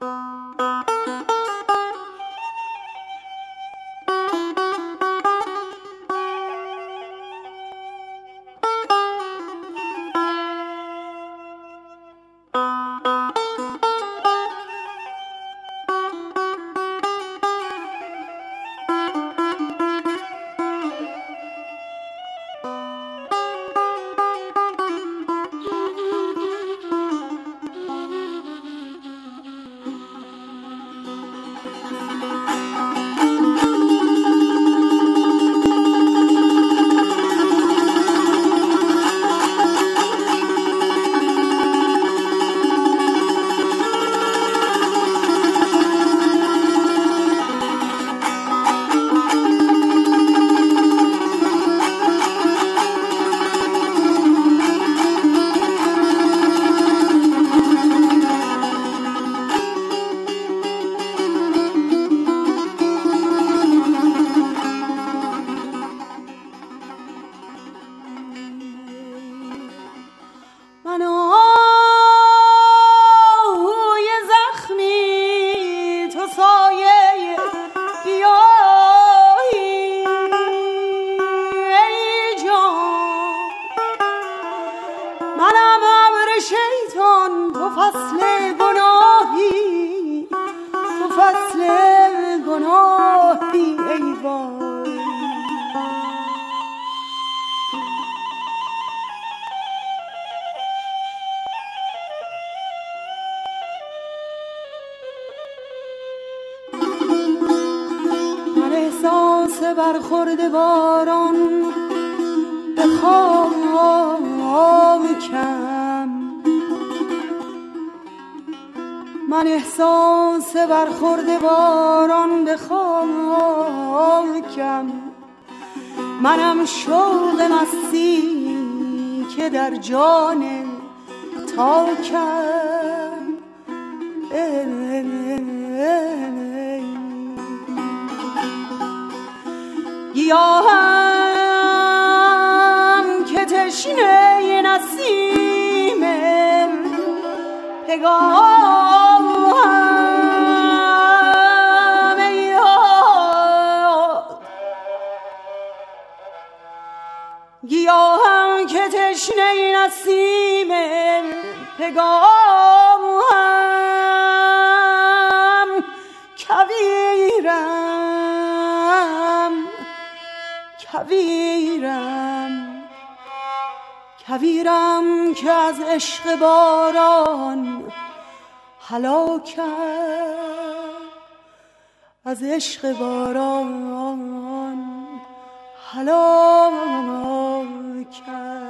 برخورد باران به خاکم، من احساس برخورد باران به خاکم، منم شوق مستی که در جان تاکم. گیاهم که تشنه نسیم پگاهم، ای یاد گیاهم که تشنه نسیم پگاهم، کویرم که از عشق باران هلاکم، از عشق باران هلاکم.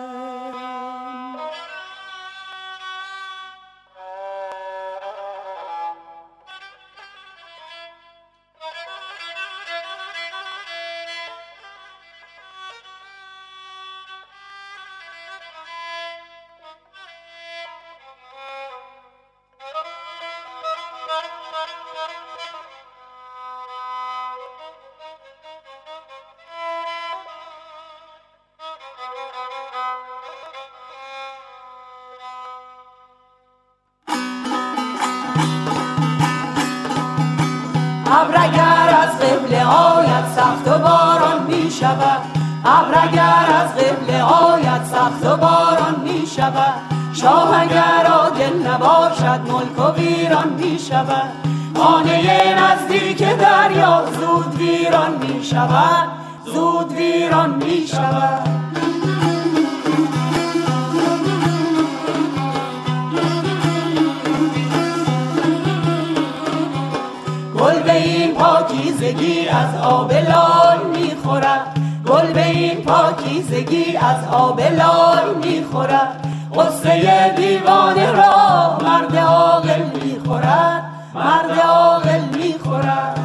ابر اگر از قبله آید سخت و باران می شود، ابر اگر از قبله آید سخت و باران می شود، شاه اگر عادل نباشد ملک و ویران می شود، خانه نزدیک دریا زود ویران می شود، زود ویران می شود. گل به این پاکیزگی از آب لال میخورد، گل به این پاکیزگی از آب لال میخورد، غصه دیوانه را مرد عاقل میخورد، مرد عاقل میخورد.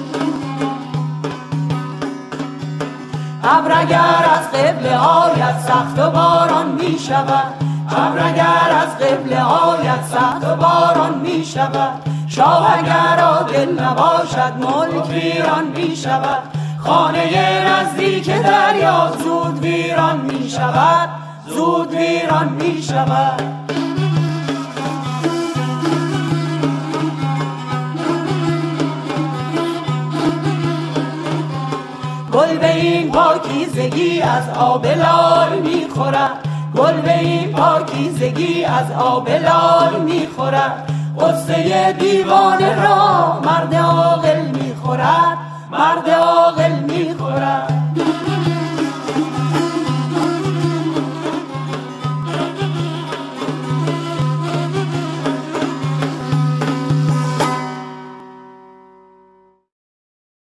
ابر اگر از قبله آید سخت و باران می شود. ابر اگر از قبله آید سخت و باران می شود. شاه اگر عادل نباشد ملک ویران می شود. خانه نزدیک دریا زود ویران می شود، زود ویران می شود. گل به این پاکیزگی از آب لال می خورد. گل به این پاکیزگی از آب لال می خورد. قصه دیوانه را مرد عاقل می خورد، مرد عاقل می